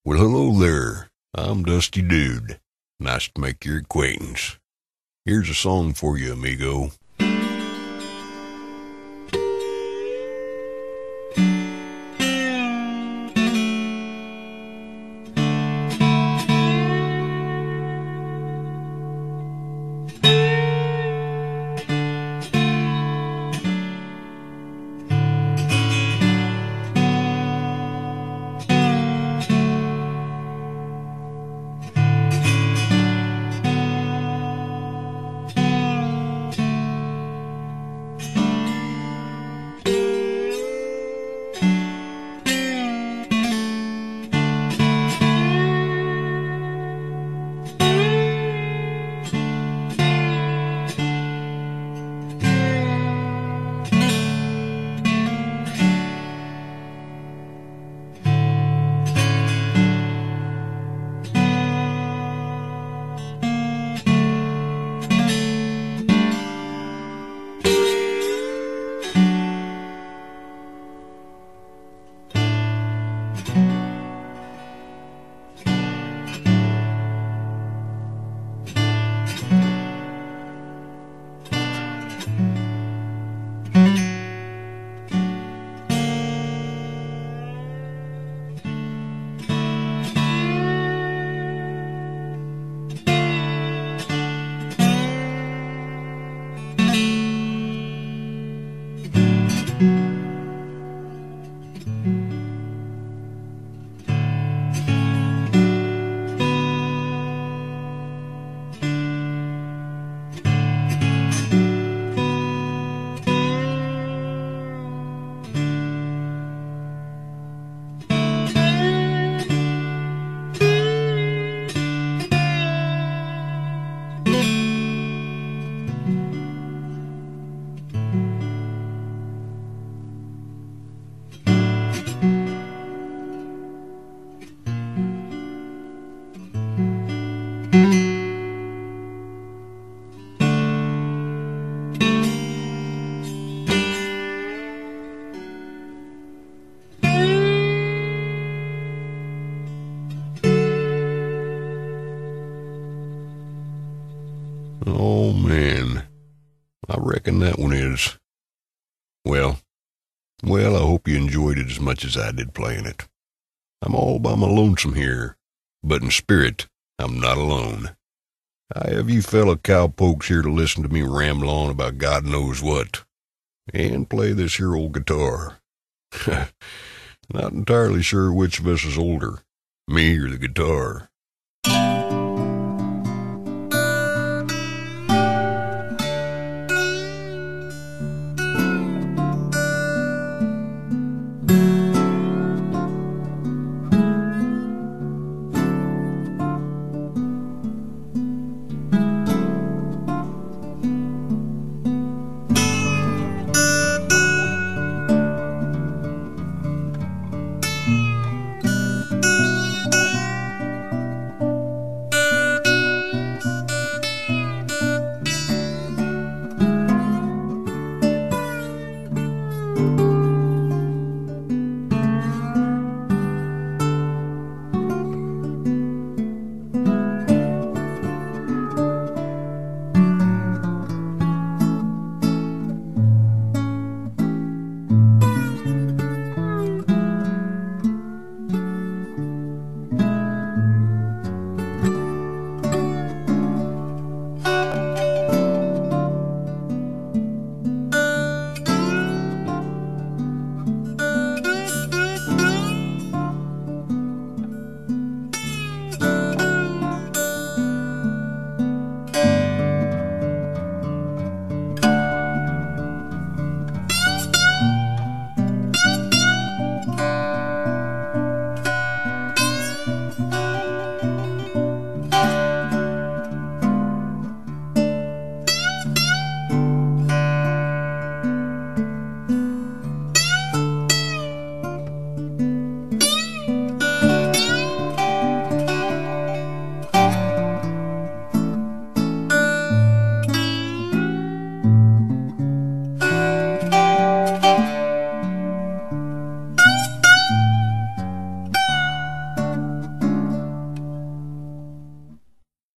Well, hello there. I'm Dusty Dude. Nice to make your acquaintance. Here's a song for you, amigo. Oh, man. I reckon that one is. Well, I hope you enjoyed it as much as I did playing it. I'm all by my lonesome here, but in spirit, I'm not alone. I have you fellow cowpokes here to listen to me ramble on about God knows what, and play this here old guitar. Not entirely sure which of us is older, me or the guitar.